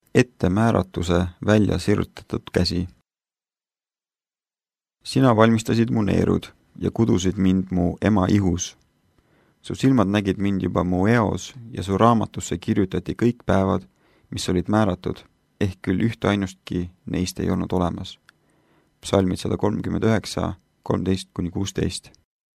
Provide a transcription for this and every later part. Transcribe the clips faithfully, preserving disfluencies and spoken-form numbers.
ettemääratuse välja sirutatud käsi. Sina valmistasid mu neerud ja kudusid mind mu ema ihus. Su silmad nägid mind juba mu eos ja su raamatusse kirjutati kõik päevad, mis olid määratud, ehk küll ühte ainustki neist ei olnud olemas. Psalmid sada kolmkümmend üheksa, kolmteist kuni kuusteist.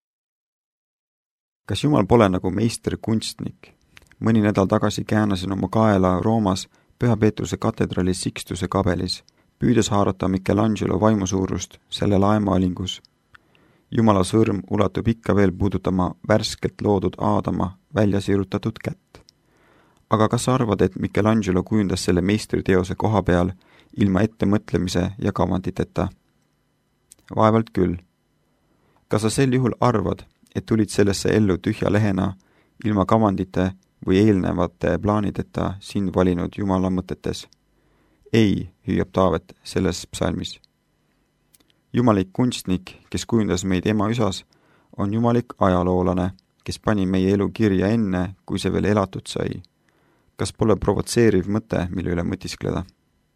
Kas Jumal pole nagu meister kunstnik? Mõni nädal tagasi käänasin oma kaela Roomas Püha Peetruse katedraali Sixtuse kabelis, püüdes haarata Michelangelo vaimusuurust selle laemaalingus. Jumala sõrm ulatub ikka veel puudutama värskelt loodud Aadama välja sirutatud kätt. Aga kas sa arvad, et Michelangelo kujundas selle meistriteose koha peal ilma ettemõtlemise ja kavanditeta? Vaevalt küll. Kas sa sel juhul arvad, et tulid sellesse ellu tühja lehena, ilma kavandite või eelnevate plaanideta sind valinud Jumala mõtetes? Ei, hüüab Taavet selles psalmis. Jumalik kunstnik, kes kujundas meid ema üsas, on jumalik ajaloolane, kes pani meie elu kirja enne, kui see veel elatud sai. Kas pole provotseeriv mõte, mille üle mõtiskleda?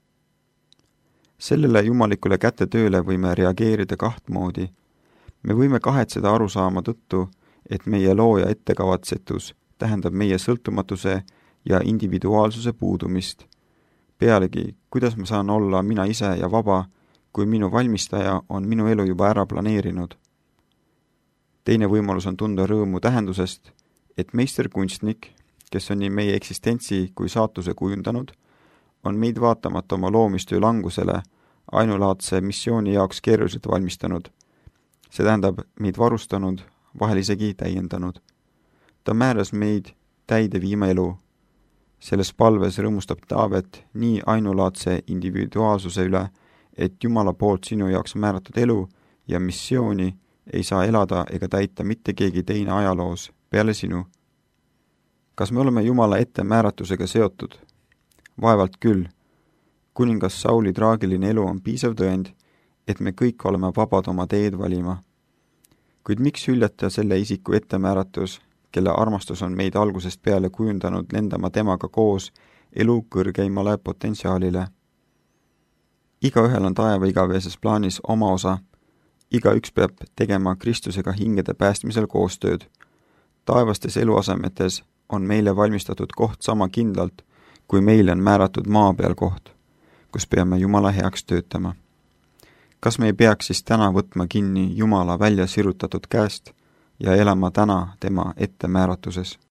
Sellele jumalikule kätetööle võime reageerida kaht moodi. Me võime kahetseda arusaama tõttu, et meie looja ettekavatsetus tähendab meie sõltumatuse ja individuaalsuse puudumist. Pealegi, kuidas ma saan olla mina ise ja vaba, kui minu valmistaja on minu elu juba ära planeerinud? Teine võimalus on tunda rõõmu tähendusest, et meisterkunstnik, kes on nii meie eksistentsi kui saatuse kujundanud, on meid vaatamata oma loomistöö langusele ainulaadse missiooni jaoks keeruliselt valmistanud. See tähendab meid varustanud, vahel isegi täiendanud. Ta määras meid täide viima elu. Selles palves rõõmustab Taavet nii ainulaadse individuaalsuse üle, et Jumala poolt sinu jaoks määratud elu ja missiooni ei saa elada ega täita mitte keegi teine ajaloos peale sinu. Kas me oleme Jumala ettemääratusega seotud? Vaevalt küll. Kuningas Sauli traagiline elu on piisav tõend, et me kõik oleme vabad oma teed valima. Kuid miks hüljata selle isiku ettemääratus, kelle armastus on meid algusest peale kujundanud lendama temaga koos elu kõrgeimale potentsiaalile? Igaühel on taeva igaveses plaanis oma osa. Igaüks peab tegema Kristusega hingede päästmisel koostööd. Taevastes eluasemetes on meile valmistatud koht sama kindlalt, kui meile on määratud maa peal koht, kus peame Jumala heaks töötama. Kas me ei peaks siis täna võtma kinni Jumala välja sirutatud käest ja elama täna tema ettemääratuses?